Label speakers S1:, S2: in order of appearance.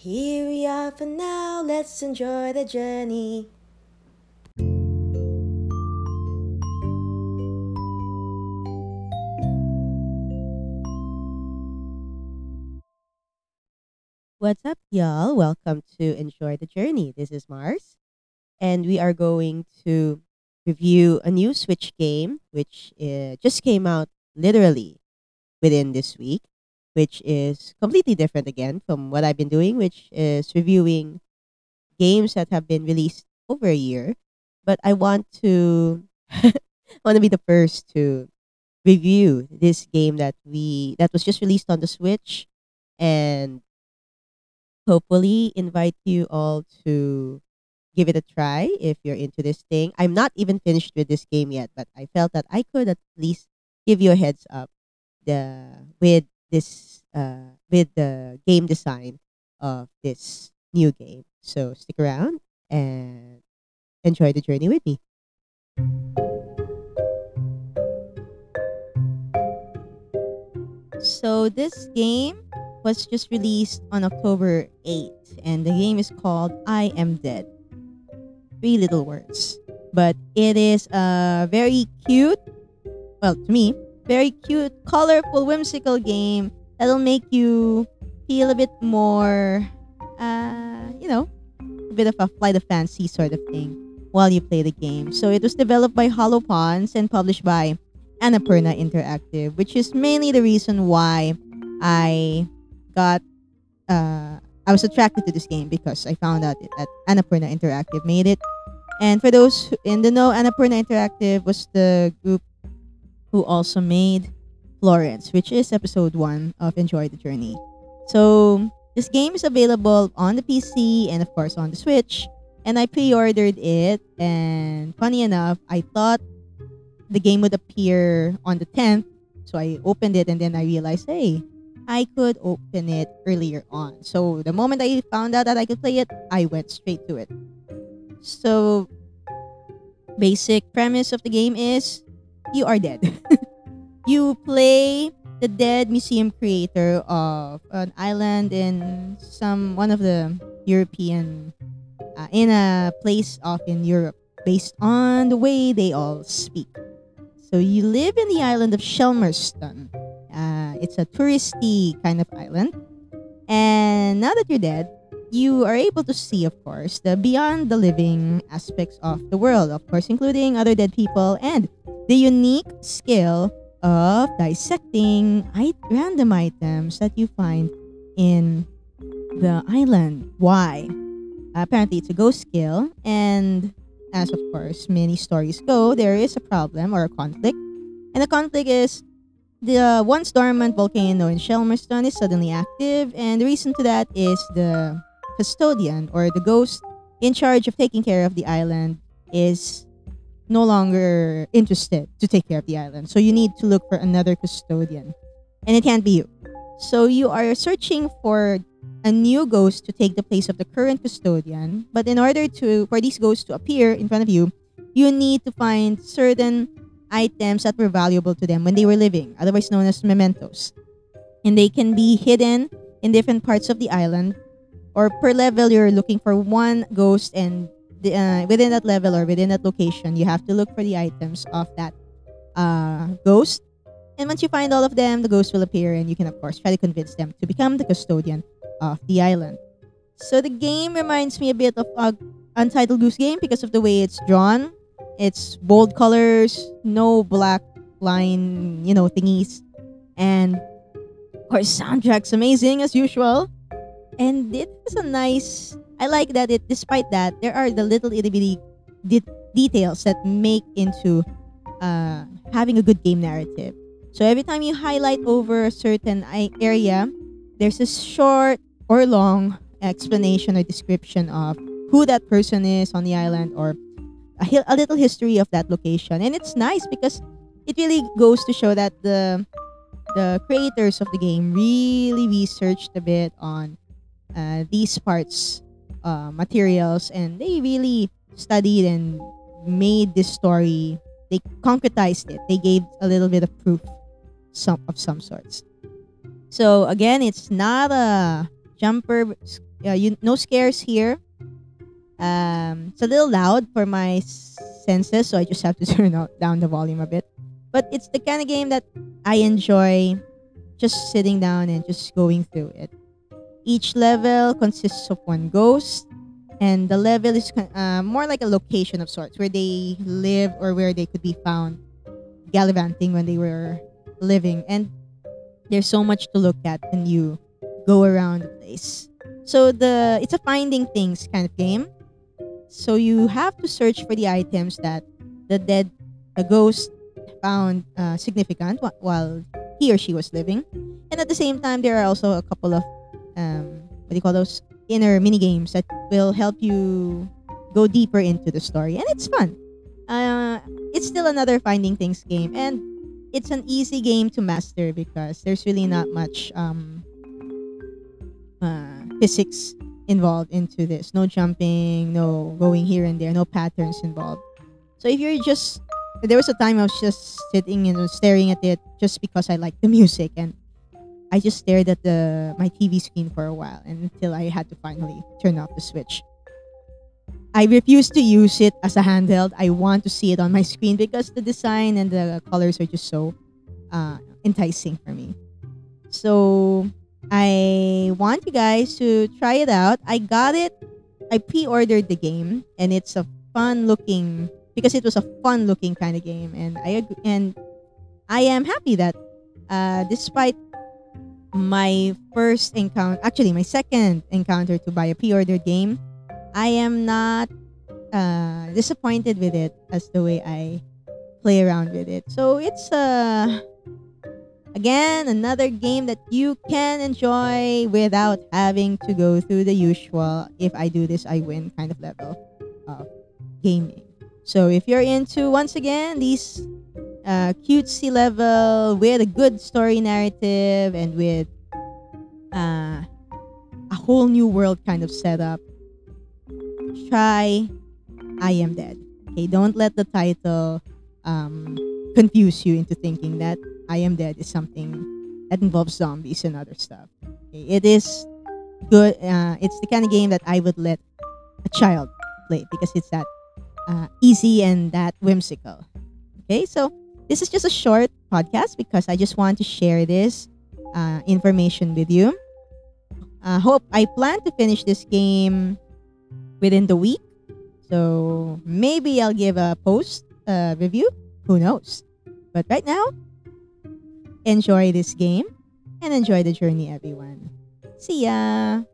S1: Here we are for now, let's enjoy the journey. What's up, y'all? Welcome to Enjoy the Journey. This is Mars, and we are going to review a new Switch game which just came out literally within this week, which is completely different again from what I've been doing, which is reviewing games that have been released over a year. But I want to want to be the first to review this game that was just released on the Switch, and hopefully invite you all to give it a try if you're into this thing. I'm not even finished with this game yet, but I felt that I could at least give you a heads up the with this with the game design of this new game. So stick around and enjoy the journey with me. So this game was just released on October 8th, and the game is called I Am Dead. Three little words. But it is a very cute, well, to me, very cute, colorful, whimsical game that'll make you feel a bit more, a bit of a flight of fancy sort of thing while you play the game. So it was developed by Hollow Ponds and published by Annapurna Interactive, which is mainly the reason why I got I was attracted to this game because I found out that Annapurna Interactive made it. And for those in the know, Annapurna Interactive was the group who also made Florence, which is episode 1 of Enjoy the Journey. So this game is available on the PC and of course on the Switch. And I pre-ordered it, and funny enough, I thought the game would appear on the 10th. So I opened it and then I realized, hey, I could open it earlier on. So the moment I found out that I could play it, I went straight to it. So basic premise of the game is you are dead. You play the dead museum creator of an island in one of the European in a place off in Europe based on the way they all speak. So you live in the island of Shelmerston. It's a touristy kind of island. And now that you're dead, you are able to see, of course, the beyond the living aspects of the world, of course, including other dead people and the unique skill of dissecting random items that you find in the island. Why? Apparently, it's a ghost skill, and as of course many stories go, there is a problem or a conflict. And the conflict is the once dormant volcano in Shelmerston is suddenly active, and the reason to that is the custodian or the ghost in charge of taking care of the island is no longer interested to take care of the island. So you need to look for another custodian, and it can't be you. So you are searching for a new ghost to take the place of the current custodian. But in order for these ghosts to appear in front of you, you need to find certain items that were valuable to them when they were living, otherwise known as mementos. And they can be hidden in different parts of the island, or per level you're looking for one ghost, and within that level or within that location, you have to look for the items of that ghost. And once you find all of them, the ghost will appear, and you can of course try to convince them to become the custodian of the island. So the game reminds me a bit of Untitled Goose Game because of the way it's drawn. It's bold colors, no black line, thingies. And of course, soundtrack's amazing as usual. And it is I like that despite that, there are the little itty bitty details that make into having a good game narrative. So every time you highlight over a certain area, there's a short or long explanation or description of who that person is on the island, or a little history of that location. And it's nice because it really goes to show that the creators of the game really researched a bit on these parts materials, and they really studied and made this story. They concretized it. They gave a little bit of proof of some sorts. So again, it's not a jumper. No scares here. It's a little loud for my senses, so I just have to down the volume a bit. But it's the kind of game that I enjoy just sitting down and just going through it. Each level consists of one ghost, and the level is more like a location of sorts where they live or where they could be found gallivanting when they were living. And there's so much to look at when you go around the place. So it's a finding things kind of game. So you have to search for the items that the ghost found significant while he or she was living. And at the same time, there are also a couple of what do you call those, inner mini games that will help you go deeper into the story, and it's fun. It's still another finding things game, and it's an easy game to master because there's really not much physics involved into this. No jumping, no going here and there, no patterns involved. So if you're just there was a time I was just sitting and staring at it just because I like the music, and I just stared at my TV screen for a while until I had to finally turn off the switch. I refuse to use it as a handheld. I want to see it on my screen because the design and the colors are just so enticing for me. So I want you guys to try it out. I got it. I pre-ordered the game, and it's a fun looking because it was a fun looking kind of game, and I am happy that despite my first encounter, actually my second encounter to buy a pre-ordered game, I am not disappointed with it as the way I play around with it. So it's again another game that you can enjoy without having to go through the usual if I do this I win kind of level of gaming. So if you're into, once again, these cutesy level with a good story narrative and with a whole new world kind of setup, try I Am Dead. Okay, don't let the title confuse you into thinking that I Am Dead is something that involves zombies and other stuff. Okay, it is good. It's the kind of game that I would let a child play because it's that easy and that whimsical. Okay, so this is just a short podcast because I just want to share this information with you. Hope I plan to finish this game within the week. So maybe I'll give a post review. Who knows? But right now, enjoy this game and enjoy the journey, everyone. See ya!